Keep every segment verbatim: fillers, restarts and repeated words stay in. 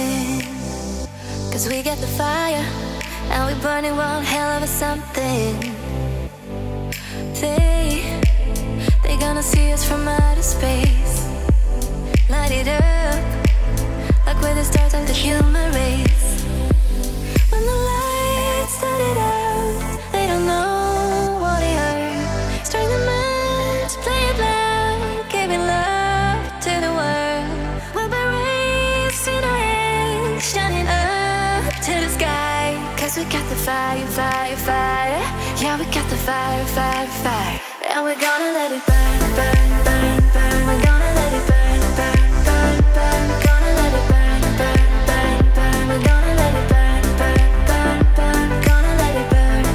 something. Cause we got the fire, and we burning one hell of a something. They, they gonna see us from outer space. Light it up, like we're the stars of the human race. When the lights turn it out, they don't know what they heard. String the man to play it loud, giving love to the world. We'll be raising our hands, shining up to the sky. Cause we got the fire, fire, fire. Yeah, we got the fire, fire, fire. And we're gonna let it burn, burn, burn, burn. We're gonna let it burn, burn, burn, burn. We're gonna let it burn, burn, burn, burn. We're gonna let it burn, burn, burn, burn. We're gonna let it burn.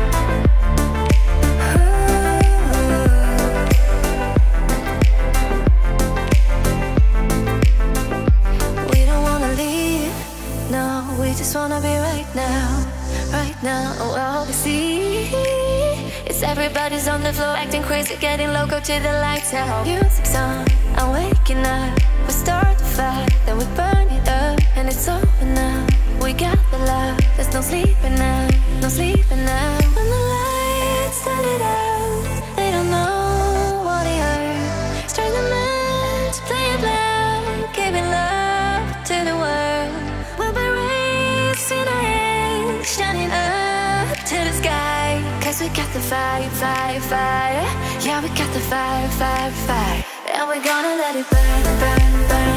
Ooh. We don't wanna leave, no. We just wanna be right now, right now. Oh, all we see is everybody's on the floor acting crazy, getting loco till the lights out. Music's on, I'm waking up. We start the fire, then we burn it up. And it's over now, we got the love. There's no sleeping now, no sleeping now. When the lights turn it out, they don't know what they heard. String the man to play it loud, giving love to the world. We'll be raising our hands, shining up to the sky. Cause we got the fire, fire, fire. Yeah, we got the fire, fire, fire. And we're gonna let it burn, burn, burn.